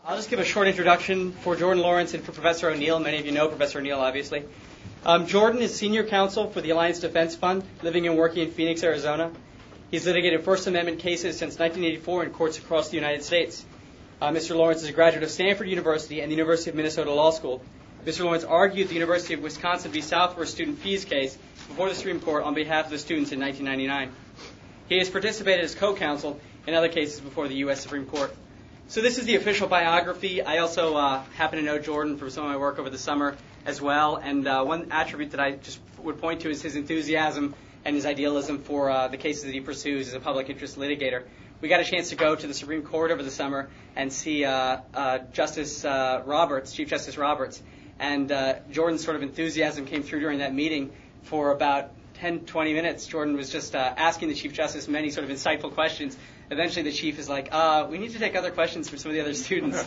I'll just give a short introduction for Jordan Lawrence and for Professor O'Neill. Many of you know Professor O'Neill, obviously. Jordan is senior counsel for the Alliance Defense Fund, living and working in Phoenix, Arizona. He's litigated First Amendment cases since 1984 in courts across the United States. Mr. Lawrence is a graduate of Stanford University and the University of Minnesota Law School. Mr. Lawrence argued the University of Wisconsin v. Southworth student fees case before the Supreme Court on behalf of the students in 1999. He has participated as co-counsel in other cases before the U.S. Supreme Court. So this is the official biography. I also happen to know Jordan from some of my work over the summer as well. And one attribute that I just would point to is his enthusiasm and his idealism for the cases that he pursues as a public interest litigator. We got a chance to go to the Supreme Court over the summer and see Justice Roberts, Chief Justice Roberts. And Jordan's sort of enthusiasm came through during that meeting for about 10, 20 minutes. Jordan was just asking the Chief Justice many sort of insightful questions. Eventually the Chief is like, we need to take other questions from some of the other students.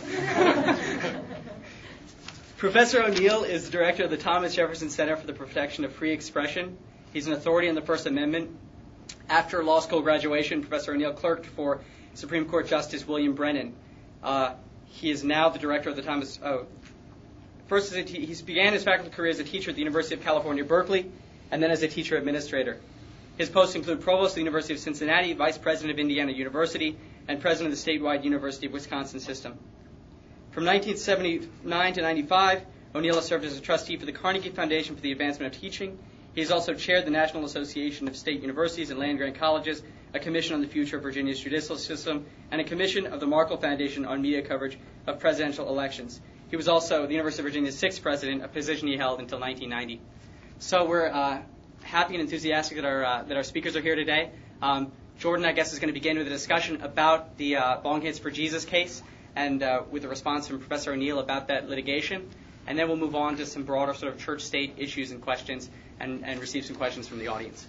Professor O'Neill is the director of the Thomas Jefferson Center for the Protection of Free Expression. He's an authority on the First Amendment. After law school graduation, Professor O'Neill clerked for Supreme Court Justice William Brennan. He is now the director of the Thomas... First, he began his faculty career as a teacher at the University of California, Berkeley, and then as a teacher administrator. His posts include provost of the University of Cincinnati, vice president of Indiana University, and president of the statewide University of Wisconsin system. From 1979 to 95, O'Neill has served as a trustee for the Carnegie Foundation for the Advancement of Teaching. He has also chaired the National Association of State Universities and Land-Grant Colleges, a commission on the future of Virginia's judicial system, and a commission of the Markle Foundation on media coverage of presidential elections. He was also the University of Virginia's sixth president, a position he held until 1990. So we're happy and enthusiastic that our speakers are here today. Jordan, I guess, is going to begin with a discussion about the Bong Hits for Jesus case and with a response from Professor O'Neill about that litigation. And then we'll move on to some broader sort of church-state issues and questions and receive some questions from the audience.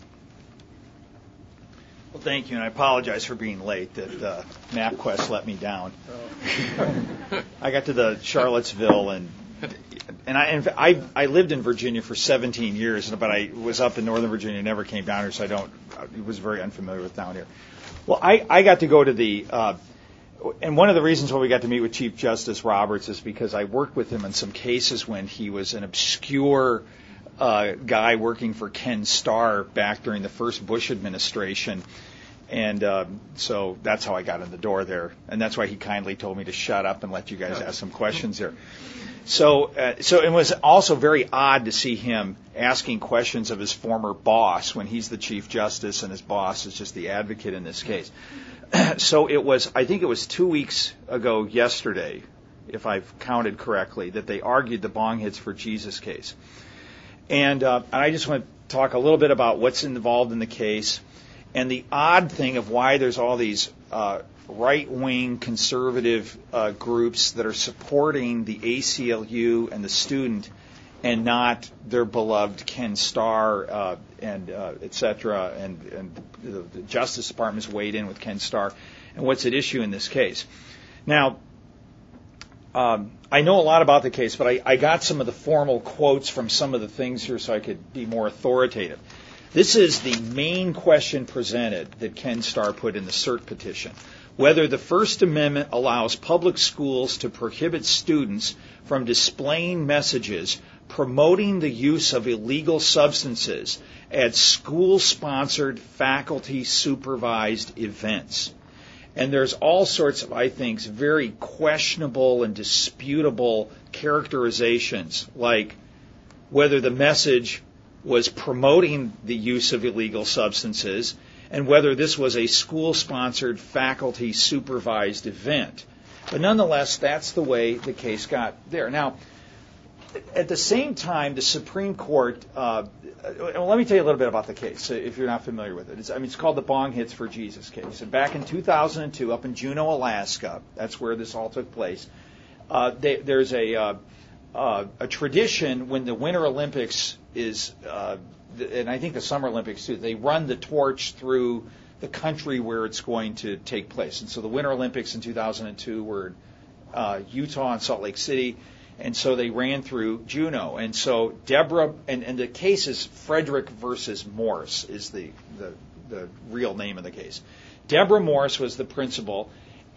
Well, thank you, and I apologize for being late. That MapQuest let me down. I got to the Charlottesville, and I lived in Virginia for 17 years, but I was up in Northern Virginia, never came down here, so I was very unfamiliar with down here. Well, I got to go to the, and one of the reasons why we got to meet with Chief Justice Roberts is because I worked with him on some cases when he was an obscure guy working for Ken Starr back during the first Bush administration. And so that's how I got in the door there. And that's why he kindly told me to shut up and let you guys ask some questions there. So it was also very odd to see him asking questions of his former boss when he's the Chief Justice and his boss is just the advocate in this case. So I think it was 2 weeks ago yesterday, if I've counted correctly, that they argued the Bong Hits for Jesus case. And I just want to talk a little bit about what's involved in the case and the odd thing of why there's all these right-wing conservative groups that are supporting the ACLU and the student and not their beloved Ken Starr and et cetera. And the Justice Department's weighed in with Ken Starr and what's at issue in this case. Now, I know a lot about the case, but I got some of the formal quotes from some of the things here so I could be more authoritative. This is the main question presented that Ken Starr put in the cert petition. Whether the First Amendment allows public schools to prohibit students from displaying messages promoting the use of illegal substances at school-sponsored, faculty-supervised events. And there's all sorts of, I think, very questionable and disputable characterizations, like whether the message was promoting the use of illegal substances and whether this was a school-sponsored, faculty-supervised event. But nonetheless, that's the way the case got there. Now, at the same time, the Supreme Court, well, let me tell you a little bit about the case, if you're not familiar with it. It's called the Bong Hits for Jesus case. And back in 2002, up in Juneau, Alaska, that's where this all took place, there's a tradition when the Winter Olympics is, and I think the Summer Olympics too, they run the torch through the country where it's going to take place. And so the Winter Olympics in 2002 were Utah and Salt Lake City. And so they ran through Juneau. And so Deborah, and the case is Frederick versus Morse is the real name of the case. Deborah Morse was the principal,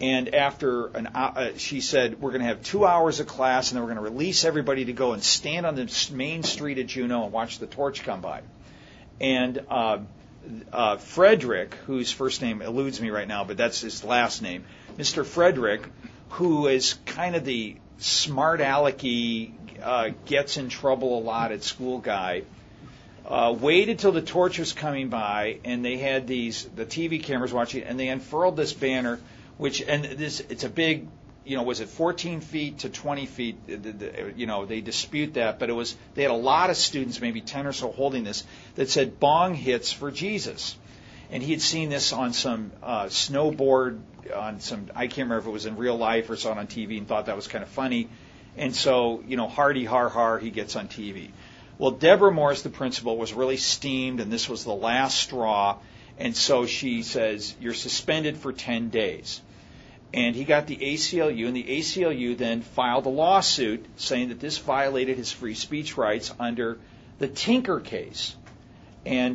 And after she said, we're going to have 2 hours of class, and then we're going to release everybody to go and stand on the main street at Juneau and watch the torch come by. And Frederick, whose first name eludes me right now, but that's his last name, Mr. Frederick, who is kind of the smart alecky, gets in trouble a lot at school guy, waited till the torch was coming by, and they had the TV cameras watching, and they unfurled this banner, it's a big, was it 14 feet to 20 feet? They dispute that, but they had a lot of students, maybe 10 or so, holding this that said "Bong hits for Jesus," and he had seen this on some snowboard, I can't remember if it was in real life or saw it on TV, and thought that was kind of funny, and so hardy har har, he gets on TV. Well, Deborah Morse, the principal, was really steamed, and this was the last straw, and so she says, "You're suspended for 10 days." And he got the ACLU, and the ACLU then filed a lawsuit saying that this violated his free speech rights under the Tinker case. And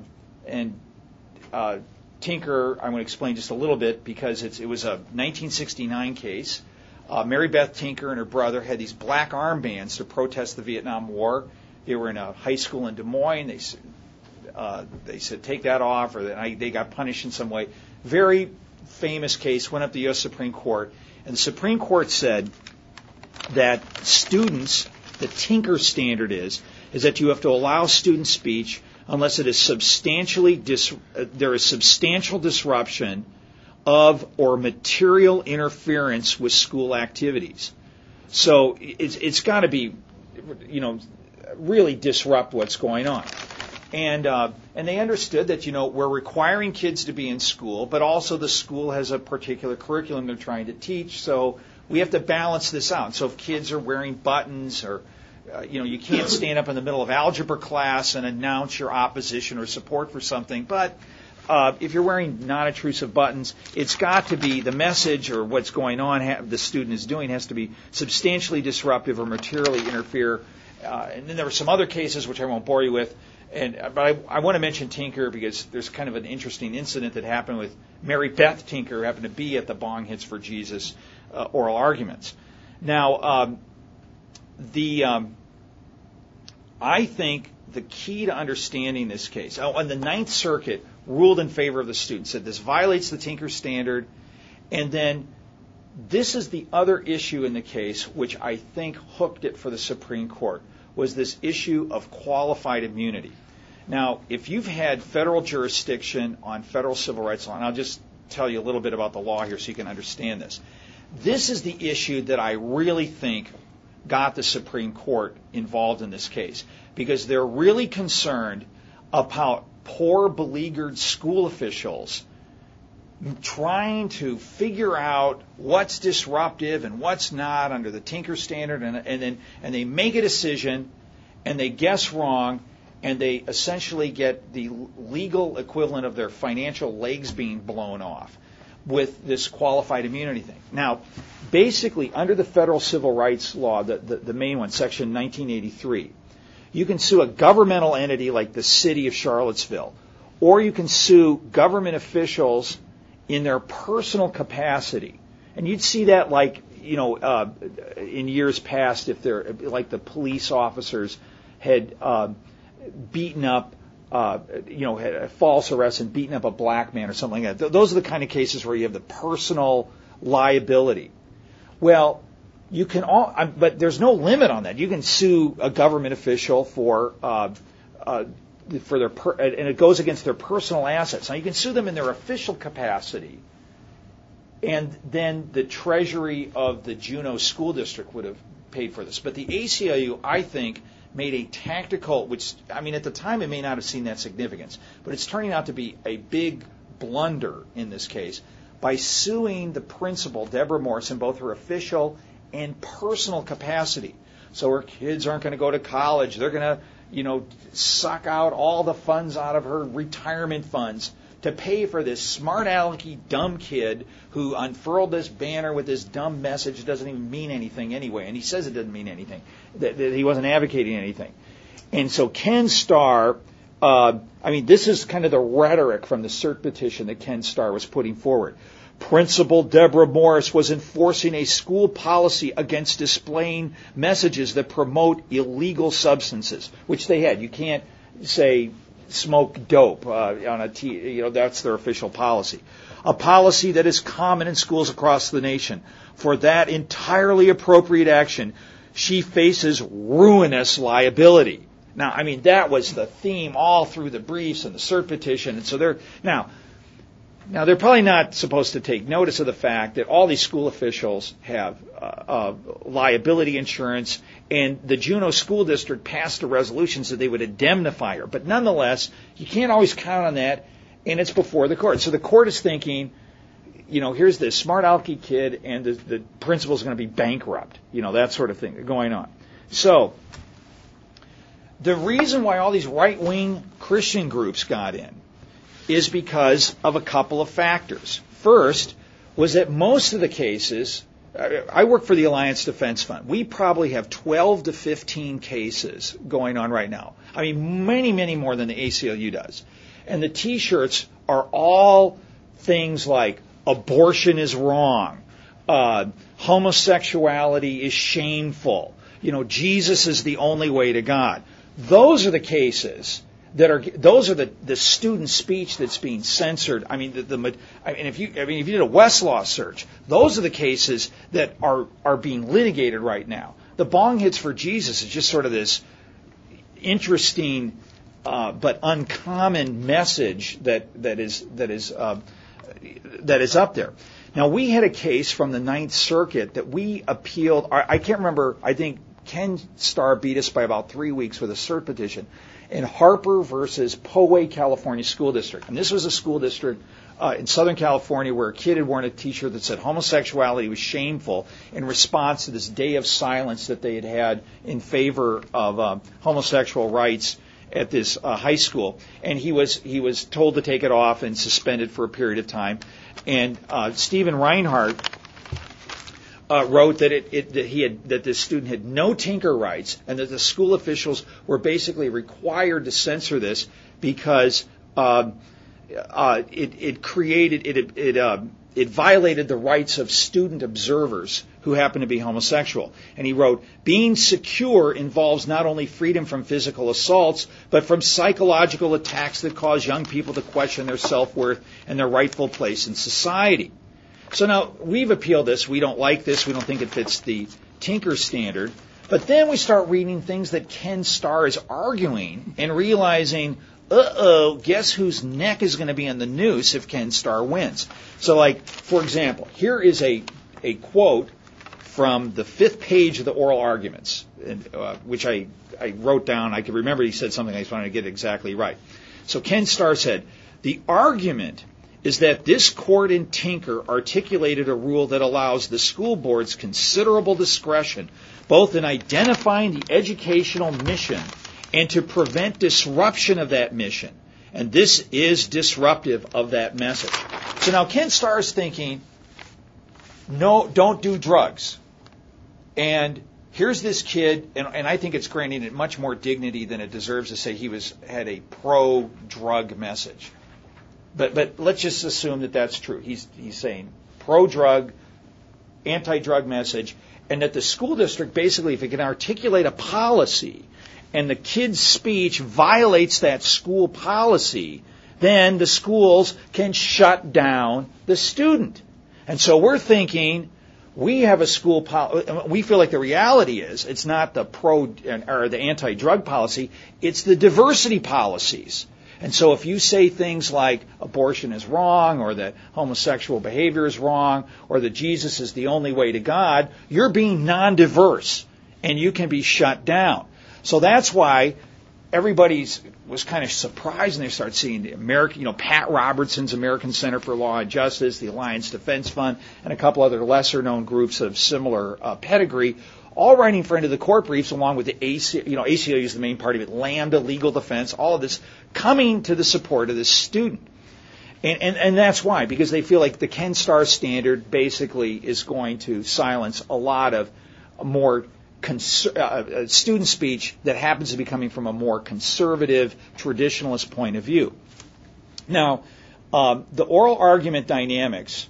Tinker, I'm going to explain just a little bit because it was a 1969 case. Mary Beth Tinker and her brother had these black armbands to protest the Vietnam War. They were in a high school in Des Moines. They said take that off, or they got punished in some way. Very famous case, went up to the U.S. Supreme Court, and the Supreme Court said that students, the Tinker standard is that you have to allow student speech unless it is there is substantial disruption of or material interference with school activities. So it's got to be, really disrupt what's going on. And they understood that, we're requiring kids to be in school, but also the school has a particular curriculum they're trying to teach, so we have to balance this out. So if kids are wearing buttons or, you can't stand up in the middle of algebra class and announce your opposition or support for something, but if you're wearing non-intrusive buttons, it's got to be the message or what's going on the student is doing has to be substantially disruptive or materially interfere. And then there were some other cases, which I won't bore you with, but I want to mention Tinker because there's kind of an interesting incident that happened with Mary Beth Tinker, who happened to be at the Bong Hits for Jesus oral arguments. Now, I think the key to understanding this case, and the Ninth Circuit ruled in favor of the student, said this violates the Tinker standard, and then this is the other issue in the case which I think hooked it for the Supreme Court, was this issue of qualified immunity. Now, if you've had federal jurisdiction on federal civil rights law, and I'll just tell you a little bit about the law here so you can understand this. This is the issue that I really think got the Supreme Court involved in this case, because they're really concerned about poor, beleaguered school officials trying to figure out what's disruptive and what's not under the Tinker standard, and they make a decision and they guess wrong, and they essentially get the legal equivalent of their financial legs being blown off with this qualified immunity thing. Now, basically, under the federal civil rights law, the main one, Section 1983, you can sue a governmental entity like the city of Charlottesville, or you can sue government officials in their personal capacity. And you'd see that in years past if they're like the police officers had beaten up, had a false arrest and beaten up a black man or something like that. Those are the kind of cases where you have the personal liability. Well, you can but there's no limit on that. You can sue a government official for their and it goes against their personal assets. Now, you can sue them in their official capacity, and then the treasury of the Juneau School District would have paid for this. But the ACLU, I think, made a tactical, at the time it may not have seen that significance, but it's turning out to be a big blunder in this case by suing the principal, Deborah Morse, in both her official and personal capacity. So her kids aren't going to go to college. They're going to, suck out all the funds out of her retirement funds to pay for this smart alecky dumb kid who unfurled this banner with this dumb message that doesn't even mean anything anyway. And he says it doesn't mean anything, that he wasn't advocating anything. And so Ken Starr, this is kind of the rhetoric from the cert petition that Ken Starr was putting forward. Principal Deborah Morris was enforcing a school policy against displaying messages that promote illegal substances, which they had. You can't say smoke dope on a that's their official policy. A policy that is common in schools across the nation. For that entirely appropriate action, she faces ruinous liability. Now, I mean, that was the theme all through the briefs and the cert petition. And so now they're probably not supposed to take notice of the fact that all these school officials have liability insurance, and the Juneau School District passed a resolution so they would indemnify her. But nonetheless, you can't always count on that, and it's before the court. So the court is thinking, here's this smart alecky kid, and the principal's going to be bankrupt, that sort of thing going on. So the reason why all these right-wing Christian groups got in is because of a couple of factors. First was that most of the cases, I work for the Alliance Defense Fund. We probably have 12 to 15 cases going on right now. I mean, many, many more than the ACLU does. And the T-shirts are all things like abortion is wrong, homosexuality is shameful, Jesus is the only way to God. Those are the cases those are the student speech that's being censored. I mean, if you did a Westlaw search, those are the cases that are being litigated right now. The Bong Hits for Jesus is just sort of this interesting but uncommon message that is up there. Now, we had a case from the Ninth Circuit that we appealed. I can't remember. I think Ken Starr beat us by about 3 weeks with a cert petition in Harper versus Poway, California School District. And this was a school district in Southern California where a kid had worn a T-shirt that said homosexuality was shameful in response to this day of silence that they had in favor of homosexual rights at this high school. And he was told to take it off and suspended for a period of time. And Stephen Reinhardt wrote that this student had no tinker rights, and that the school officials were basically required to censor this because it violated the rights of student observers who happen to be homosexual. And he wrote, being secure involves not only freedom from physical assaults, but from psychological attacks that cause young people to question their self-worth and their rightful place in society. So now, we've appealed this. We don't like this. We don't think it fits the Tinker standard. But then we start reading things that Ken Starr is arguing and realizing, guess whose neck is going to be in the noose if Ken Starr wins. So, for example, here is a quote from the 5th page of the oral arguments, which I wrote down. I could remember he said something. I just wanted to get it exactly right. So Ken Starr said, the argument is that this court in Tinker articulated a rule that allows the school board's considerable discretion both in identifying the educational mission and to prevent disruption of that mission. And this is disruptive of that message. So now Ken Starr is thinking, no, don't do drugs. And here's this kid, and I think it's granting it much more dignity than it deserves to say he had a pro-drug message. But let's just assume that that's true. He's saying pro-drug, anti-drug message, and that the school district basically, if it can articulate a policy and the kid's speech violates that school policy, then the schools can shut down the student. And so we're thinking, we have a school we feel like the reality is it's not the pro or the anti-drug policy, it's the diversity policies. And so if you say things like abortion is wrong, or that homosexual behavior is wrong, or that Jesus is the only way to God, you're being non-diverse, and you can be shut down. So that's why everybody was kind of surprised when they started seeing the American, Pat Robertson's American Center for Law and Justice, the Alliance Defense Fund, and a couple other lesser-known groups of similar pedigree, all writing for end of the court briefs along with the ACLU is the main part of it, Lambda, Legal Defense, all of this coming to the support of this student. And that's why, because they feel like the Ken Starr standard basically is going to silence a lot of more student speech that happens to be coming from a more conservative, traditionalist point of view. Now, the oral argument dynamics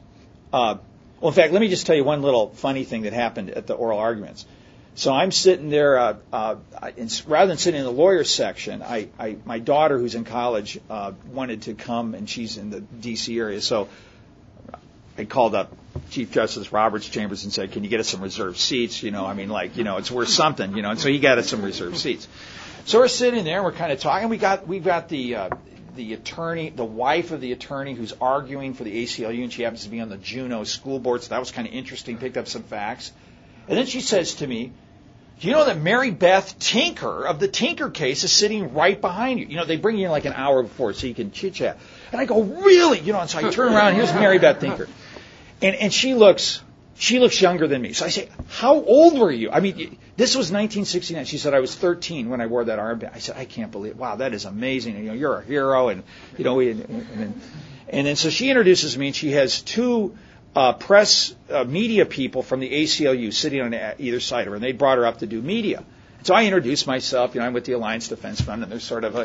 Well, in fact, let me just tell you one little funny thing that happened at the oral arguments. So I'm sitting there, rather than sitting in the lawyer's section, my daughter, who's in college, wanted to come, and she's in the D.C. area. So I called up Chief Justice Roberts Chambers and said, "Can you get us some reserved seats? It's worth something, And so he got us some reserved seats. So we're sitting there, and we're kind of talking. We got the attorney, the wife of the attorney, who's arguing for the ACLU, and she happens to be on the Juneau school board. So that was kind of interesting. Picked up some facts, and then she says to me, "Do you know that Mary Beth Tinker of the Tinker case is sitting right behind you? They bring you in like an hour before so you can chit-chat." And I go, "Really?" And so I turn around, and here's Mary Beth Tinker. And she looks younger than me. So I say, "How old were you?" I mean, this was 1969. She said, "I was 13 when I wore that armband." I said, "I can't believe it. Wow, that is amazing. You're a hero." And then so she introduces me, and she has two press media people from the ACLU sitting on either side of her, and they brought her up to do media. So I introduced myself. I'm with the Alliance Defense Fund, and there's sort of a,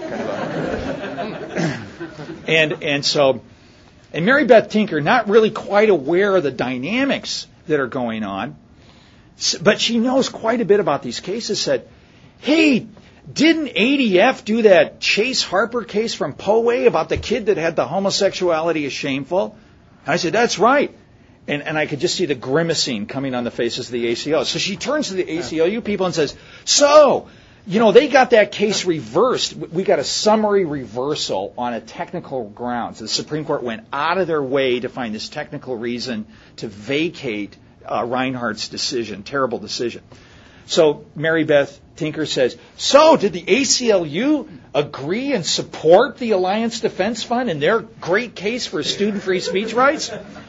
And Mary Beth Tinker, not really quite aware of the dynamics that are going on, but she knows quite a bit about these cases, said, "Hey, didn't ADF do that Chase Harper case from Poway about the kid that had the homosexuality is shameful?" And I said, "That's right." And I could just see the grimacing coming on the faces of the ACLU. So she turns to the ACLU people and says, "So, they got that case reversed. We got a summary reversal on a technical grounds. The Supreme Court went out of their way to find this technical reason to vacate Reinhart's decision, terrible decision." So Mary Beth Tinker says, "So did the ACLU agree and support the Alliance Defense Fund and their great case for student-free speech rights?"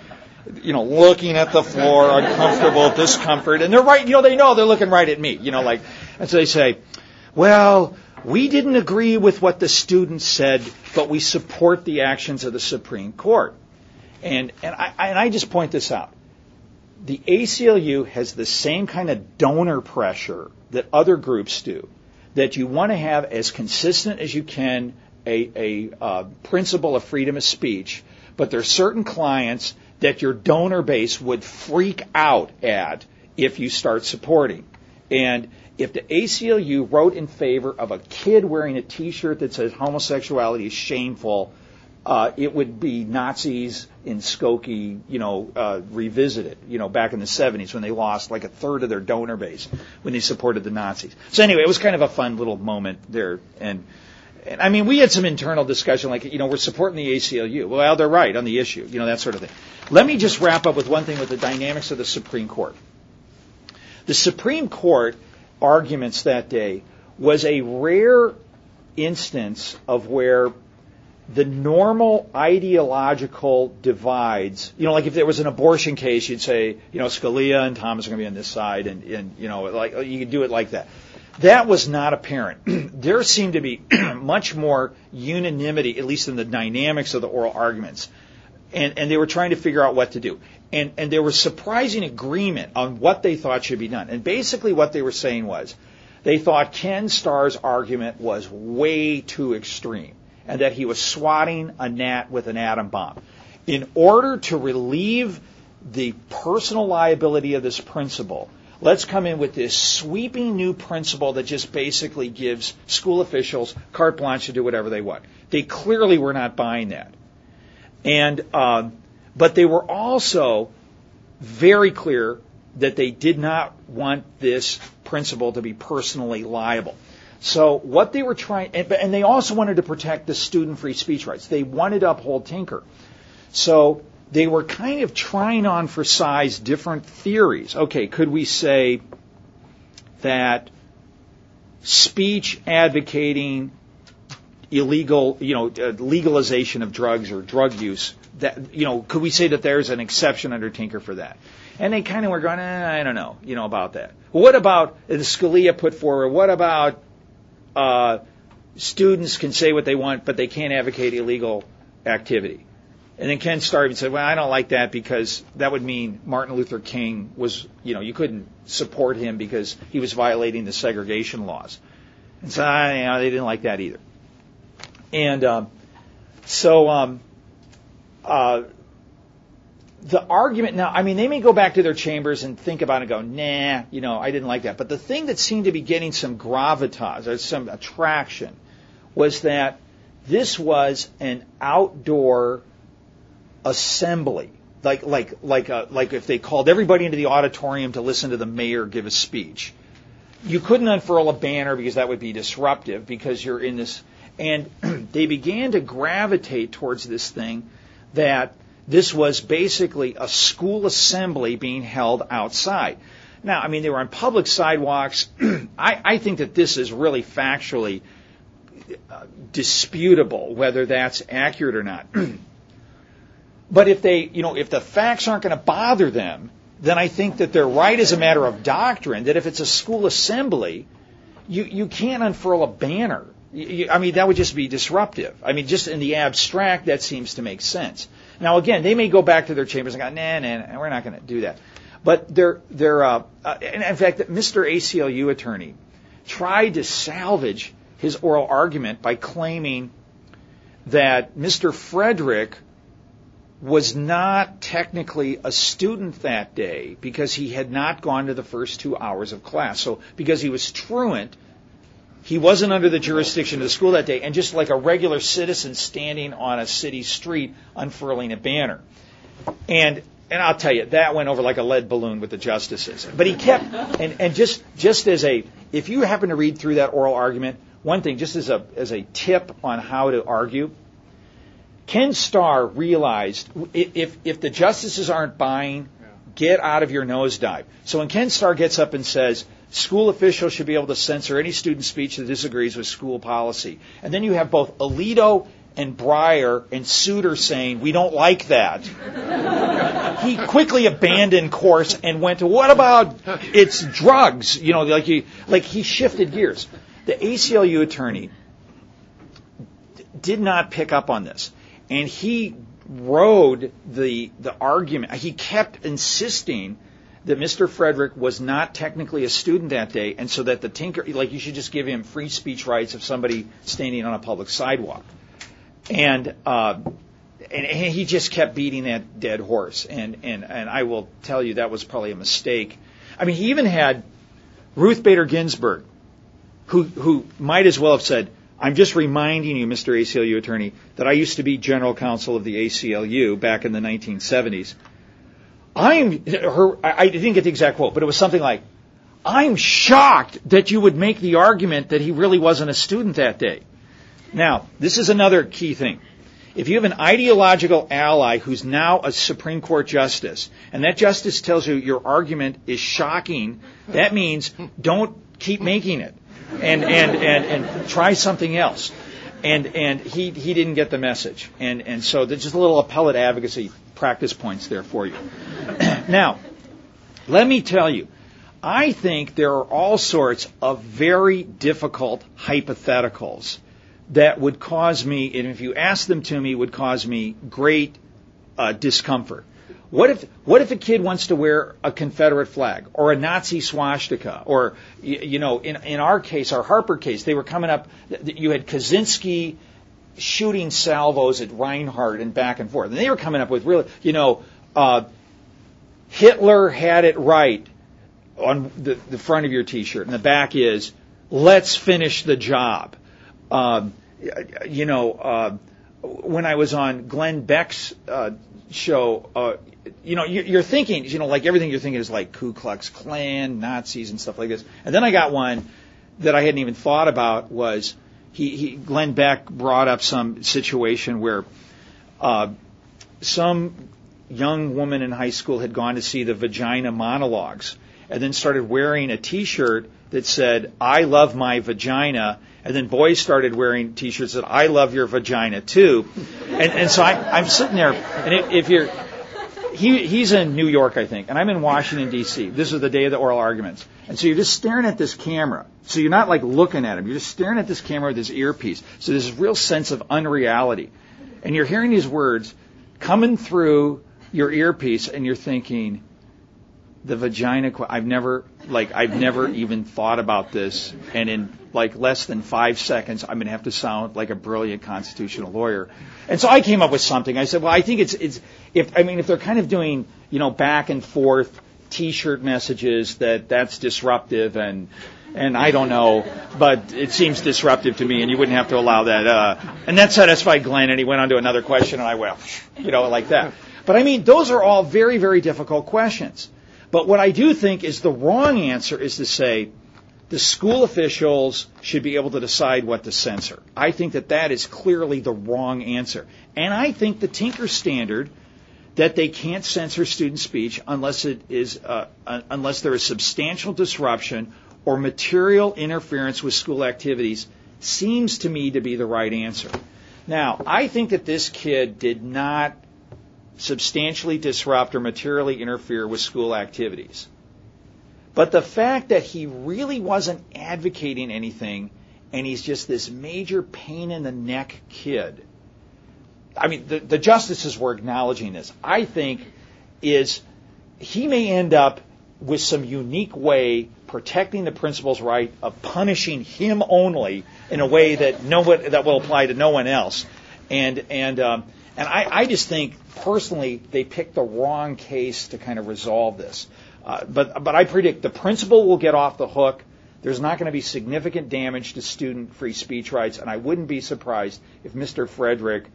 Looking at the floor, uncomfortable, discomfort, and they're right. They know they're looking right at me. And so they say, "Well, we didn't agree with what the students said, but we support the actions of the Supreme Court." And I just point this out. The ACLU has the same kind of donor pressure that other groups do, that you want to have as consistent as you can a principle of freedom of speech, but there are certain clients that your donor base would freak out at if you start supporting. And if the ACLU wrote in favor of a kid wearing a T-shirt that says homosexuality is shameful, it would be Nazis in Skokie, revisited, back in the 70s when they lost like a third of their donor base when they supported the Nazis. So anyway, it was kind of a fun little moment there. And I mean, we had some internal discussion like, we're supporting the ACLU. Well, they're right on the issue, that sort of thing. Let me just wrap up with one thing with the dynamics of the Supreme Court. The Supreme Court arguments that day was a rare instance of where the normal ideological divides, like if there was an abortion case, you'd say, Scalia and Thomas are going to be on this side, and like you could do it like that. That was not apparent. There seemed to be much more unanimity, at least in the dynamics of the oral arguments. And they were trying to figure out what to do. And there was surprising agreement on what they thought should be done. And basically what they were saying was they thought Ken Starr's argument was way too extreme and that he was swatting a gnat with an atom bomb. In order to relieve the personal liability of this principle, let's come in with this sweeping new principle that just basically gives school officials carte blanche to do whatever they want. They clearly were not buying that. But they were also very clear that they did not want this principle to be personally liable. So what they were trying, and they also wanted to protect the student-free speech rights. They wanted to uphold Tinker. So they were kind of trying on for size different theories. Okay, could we say that speech advocating illegal, legalization of drugs or drug use, that, could we say that there's an exception under Tinker for that? And they kind of were going, I don't know, about that. Well, what about, the Scalia put forward, what about students can say what they want, but they can't advocate illegal activity? And then Ken Starr said, well, I don't like that because that would mean Martin Luther King was, you couldn't support him because he was violating the segregation laws. And so they didn't like that either. And the argument now, I mean, they may go back to their chambers and think about it and go, nah, I didn't like that. But the thing that seemed to be getting some gravitas or some attraction was that this was an outdoor assembly. Like if they called everybody into the auditorium to listen to the mayor give a speech. You couldn't unfurl a banner because that would be disruptive because you're in this. And they began to gravitate towards this thing that this was basically a school assembly being held outside. Now, I mean, they were on public sidewalks. I think that this is really factually disputable, whether that's accurate or not. But if the facts aren't going to bother them, then I think that they're right as a matter of doctrine, that if it's a school assembly, you can't unfurl a banner. I mean, that would just be disruptive. I mean, just in the abstract, that seems to make sense. Now, again, they may go back to their chambers and go, nah, we're not going to do that. But and in fact, Mr. ACLU attorney tried to salvage his oral argument by claiming that Mr. Frederick was not technically a student that day because he had not gone to the first 2 hours of class. So because he was truant, he wasn't under the jurisdiction of the school that day, and just like a regular citizen standing on a city street unfurling a banner. And I'll tell you, that went over like a lead balloon with the justices. But he kept, and just as if you happen to read through that oral argument, one thing, just as a tip on how to argue, Ken Starr realized if the justices aren't buying, get out of your nosedive. So when Ken Starr gets up and says, school officials should be able to censor any student speech that disagrees with school policy. And then you have both Alito and Breyer and Souter saying, we don't like that. He quickly abandoned course and went to, what about it's drugs? He shifted gears. The ACLU attorney did not pick up on this. And he rode the argument. He kept insisting that Mr. Frederick was not technically a student that day, and so that you should just give him free speech rights of somebody standing on a public sidewalk. And he just kept beating that dead horse. And I will tell you that was probably a mistake. I mean, he even had Ruth Bader Ginsburg, who might as well have said, I'm just reminding you, Mr. ACLU attorney, that I used to be general counsel of the ACLU back in the 1970s. I didn't get the exact quote, but it was something like, I'm shocked that you would make the argument that he really wasn't a student that day. Now, this is another key thing. If you have an ideological ally who's now a Supreme Court justice, and that justice tells you your argument is shocking, that means don't keep making it. And try something else. And he didn't get the message. And so there's just a little appellate advocacy practice points there for you. Now, let me tell you, I think there are all sorts of very difficult hypotheticals that would cause me, and if you ask them to me, would cause me great discomfort. What if a kid wants to wear a Confederate flag or a Nazi swastika, or in our case, our Harper case, they were coming up. You had Kaczynski shooting salvos at Reinhardt and back and forth, and they were coming up with really, Hitler had it right on the front of your T-shirt, and the back is let's finish the job. When I was on Glenn Beck's show, you're thinking, like everything you're thinking is like Ku Klux Klan, Nazis, and stuff like this. And then I got one that I hadn't even thought about was Glenn Beck brought up some situation where some young woman in high school had gone to see the Vagina Monologues and then started wearing a T-shirt that said, I love my vagina. And then boys started wearing T-shirts that I love your vagina too. And so I'm sitting there, and he's in New York, I think, and I'm in Washington, D.C. This is the day of the oral arguments. And so you're just staring at this camera. So you're not like looking at him. You're just staring at this camera with this earpiece. So there's this real sense of unreality. And you're hearing these words coming through your earpiece, and you're thinking, The vagina, I've never even thought about this, and in like less than 5 seconds, I'm going to have to sound like a brilliant constitutional lawyer. And so I came up with something. I said, well, I think if they're kind of doing, back and forth T-shirt messages, that's disruptive, and I don't know, but it seems disruptive to me, and you wouldn't have to allow that. And that satisfied Glenn, and he went on to another question, and I went, like that. But those are all very, very difficult questions. But what I do think is the wrong answer is to say the school officials should be able to decide what to censor. I think that is clearly the wrong answer. And I think the Tinker standard that they can't censor student speech unless there is substantial disruption or material interference with school activities seems to me to be the right answer. Now, I think that this kid did not substantially disrupt or materially interfere with school activities. But the fact that he really wasn't advocating anything and he's just this major pain in the neck kid, the justices were acknowledging this, I think, is he may end up with some unique way protecting the principal's right of punishing him only in a way that will apply to no one else. And I just think, personally, they picked the wrong case to kind of resolve this. But I predict the principal will get off the hook. There's not going to be significant damage to student free speech rights, and I wouldn't be surprised if Mr. Frederick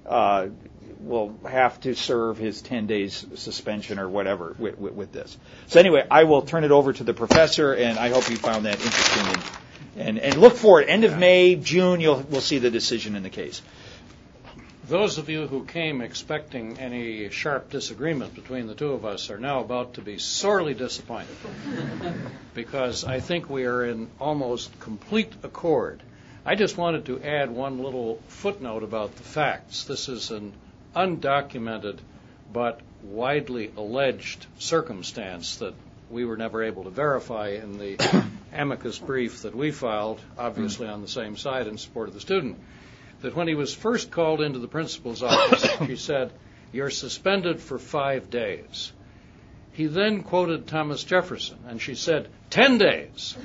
will have to serve his 10 days suspension or whatever with this. So anyway, I will turn it over to the professor, and I hope you found that interesting. And look for it. End of May, June, we'll see the decision in the case. Those of you who came expecting any sharp disagreement between the two of us are now about to be sorely disappointed, because I think we are in almost complete accord. I just wanted to add one little footnote about the facts. This is an undocumented but widely alleged circumstance that we were never able to verify in the amicus brief that we filed, obviously on the same side in support of the student, that when he was first called into the principal's office, she said, "You're suspended for 5 days." He then quoted Thomas Jefferson, and she said, 10 days.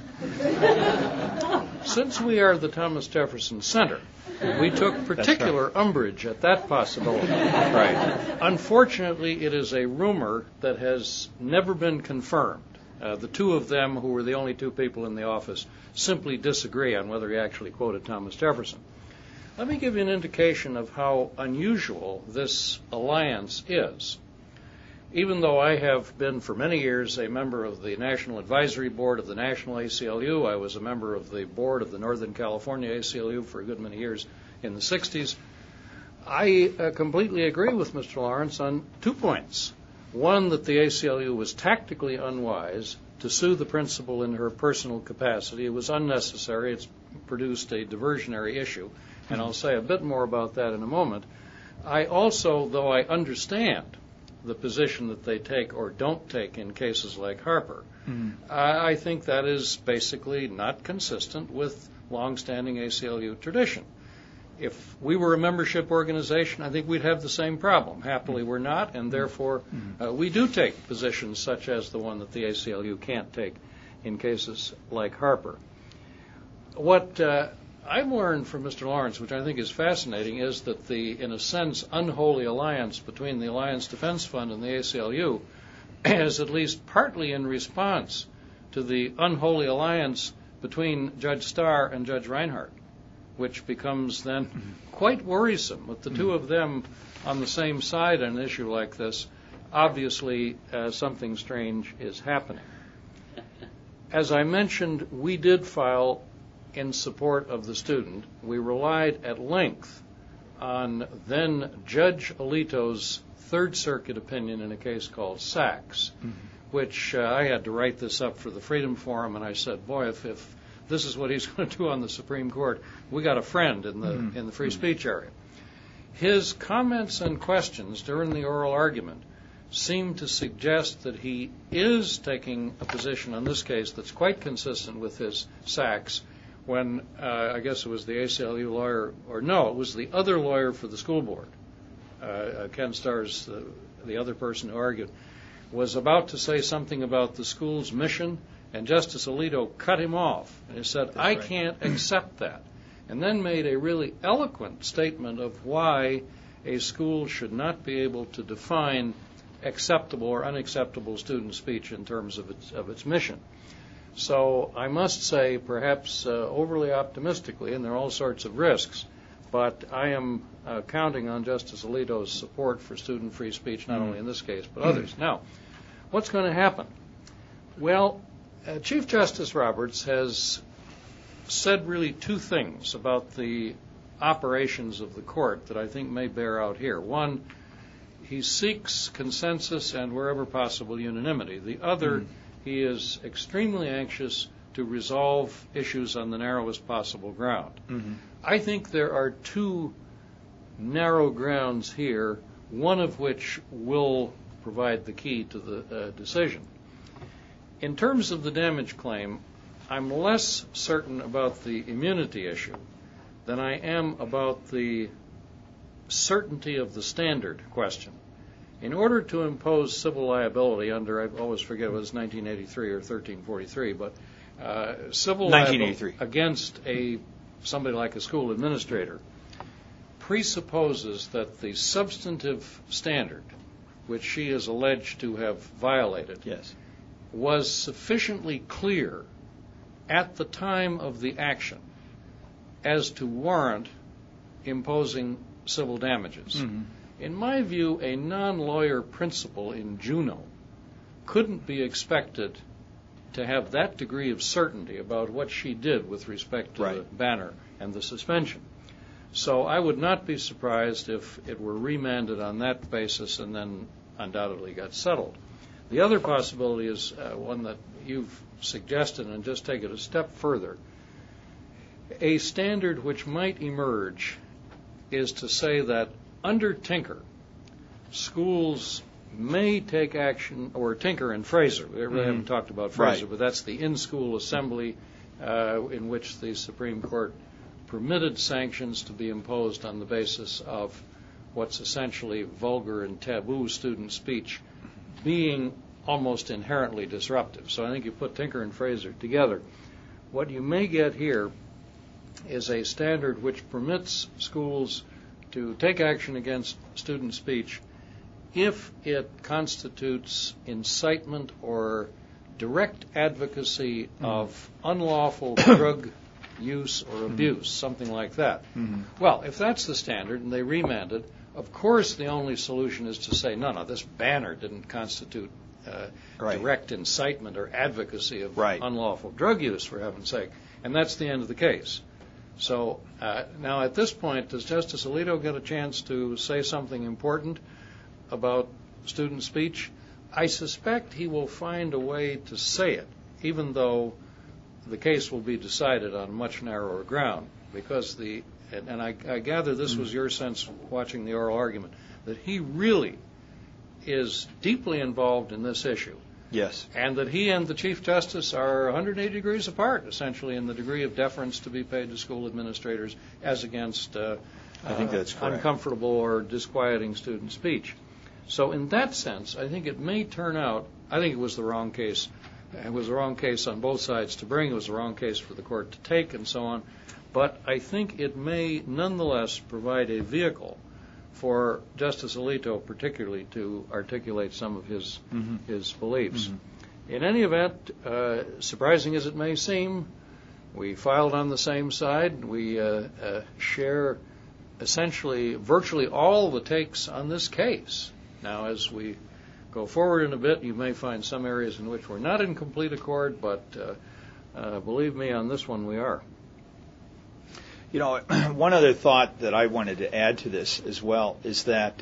Since we are the Thomas Jefferson Center, we took particular umbrage at that possibility. Right. Unfortunately, it is a rumor that has never been confirmed. The two of them, who were the only two people in the office, simply disagree on whether he actually quoted Thomas Jefferson. Let me give you an indication of how unusual this alliance is. Even though I have been for many years a member of the National Advisory Board of the National ACLU, I was a member of the board of the Northern California ACLU for a good many years in the 60s, I completely agree with Mr. Lawrence on 2 points. One, that the ACLU was tactically unwise to sue the principal in her personal capacity. It was unnecessary. It's produced a diversionary issue, and I'll say a bit more about that in a moment. I also, though I understand the position that they take or don't take in cases like Harper, I think that is basically not consistent with longstanding ACLU tradition. If we were a membership organization, I think we'd have the same problem. Happily, we're not, and therefore we do take positions such as the one that the ACLU can't take in cases like Harper. What I've learned from Mr. Lawrence, which I think is fascinating, is that the, in a sense, unholy alliance between the Alliance Defense Fund and the ACLU is at least partly in response to the unholy alliance between Judge Starr and Judge Reinhardt, which becomes then quite worrisome. With the two of them on the same side on an issue like this, obviously something strange is happening. As I mentioned, we did file in support of the student. We relied at length on then Judge Alito's Third Circuit opinion in a case called Sachs, which I had to write this up for the Freedom Forum, and I said, boy, if this is what he's going to do on the Supreme Court, we got a friend in the free speech area. His comments and questions during the oral argument seem to suggest that he is taking a position on this case that's quite consistent with his Sachs, when I guess it was the ACLU lawyer, or no, it was the other lawyer for the school board, Ken Starr's the other person who argued, was about to say something about the school's mission, and Justice Alito cut him off. And he said, I can't accept that. And then made a really eloquent statement of why a school should not be able to define acceptable or unacceptable student speech in terms of its mission. So I must say, perhaps overly optimistically, and there are all sorts of risks, but I am counting on Justice Alito's support for student free speech, not only in this case, but others. Now, what's going to happen? Well, Chief Justice Roberts has said really two things about the operations of the court that I think may bear out here. One, he seeks consensus and, wherever possible, unanimity. The other, he is extremely anxious to resolve issues on the narrowest possible ground. I think there are two narrow grounds here, one of which will provide the key to the decision. In terms of the damage claim, I'm less certain about the immunity issue than I am about the certainty of the standard question. In order to impose civil liability under, I always forget if it was 1983 or 1343, but civil liability against somebody like a school administrator presupposes that the substantive standard, which she is alleged to have violated, was sufficiently clear at the time of the action as to warrant imposing civil damages. In my view, a non-lawyer principal in Juneau couldn't be expected to have that degree of certainty about what she did with respect to the banner and the suspension. So I would not be surprised if it were remanded on that basis and then undoubtedly got settled. The other possibility is one that you've suggested, and just take it a step further. A standard which might emerge is to say that under Tinker, schools may take action, or Tinker and Fraser, we haven't talked about Fraser, but that's the in-school assembly in which the Supreme Court permitted sanctions to be imposed on the basis of what's essentially vulgar and taboo student speech being almost inherently disruptive. So I think you put Tinker and Fraser together. What you may get here is a standard which permits schools to take action against student speech if it constitutes incitement or direct advocacy of unlawful drug use or abuse, something like that. Well, if that's the standard and they remand it, of course the only solution is to say, no, this banner didn't constitute direct incitement or advocacy of unlawful drug use, for heaven's sake. And that's the end of the case. So now at this point, does Justice Alito get a chance to say something important about student speech? I suspect he will find a way to say it, even though the case will be decided on much narrower ground, because and I gather this was your sense watching the oral argument, that he really is deeply involved in this issue. Yes. And that he and the Chief Justice are 180 degrees apart, essentially, in the degree of deference to be paid to school administrators as against I think that's correct. Uncomfortable or disquieting student speech. So in that sense, I think it may turn out, I think it was the wrong case. It was the wrong case on both sides to bring. It was the wrong case for the court to take and so on. But I think it may nonetheless provide a vehicle for Justice Alito particularly to articulate some of his beliefs. In any event, surprising as it may seem, we filed on the same side. We share essentially virtually all the takes on this case. Now, as we go forward in a bit, you may find some areas in which we're not in complete accord, but believe me, on this one we are. You know, one other thought that I wanted to add to this as well is that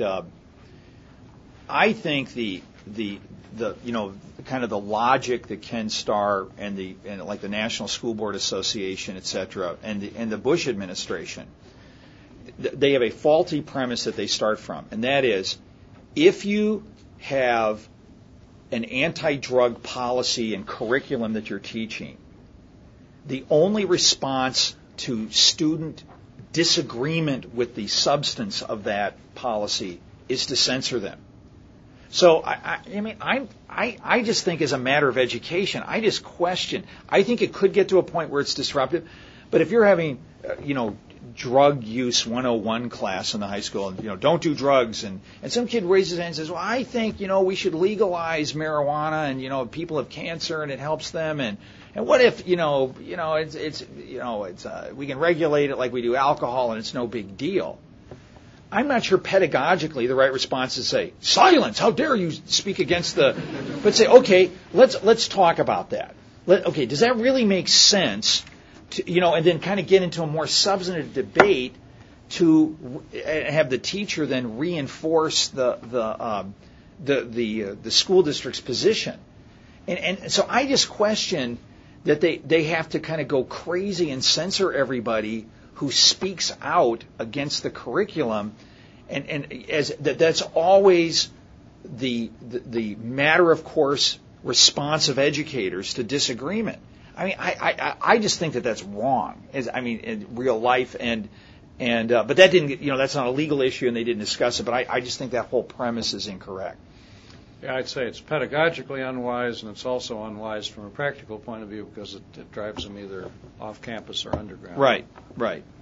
I think the kind of the logic that Ken Starr and like the National School Board Association, et cetera, and the Bush administration, they have a faulty premise that they start from, and that is, if you have an anti-drug policy and curriculum that you're teaching, the only response to student disagreement with the substance of that policy is to censor them. So I just think as a matter of education, I just question. I think it could get to a point where it's disruptive, but if you're having, drug use 101 class in the high school, and, don't do drugs, and some kid raises his hand and says, well, I think, we should legalize marijuana, and, people have cancer and it helps them, and what if, we can regulate it like we do alcohol and it's no big deal. I'm not sure pedagogically the right response is to say, silence, how dare you speak against but say, okay, let's talk about that. Does that really make sense to, and then kind of get into a more substantive debate to have the teacher then reinforce the school district's position. And so I just question that they have to kind of go crazy and censor everybody who speaks out against the curriculum, and as that's always the matter of course response of educators to disagreement. I mean, I just think that that's wrong. In real life, but that didn't, that's not a legal issue, and they didn't discuss it. But I just think that whole premise is incorrect. Yeah, I'd say it's pedagogically unwise, and it's also unwise from a practical point of view because it drives them either off campus or underground. Right.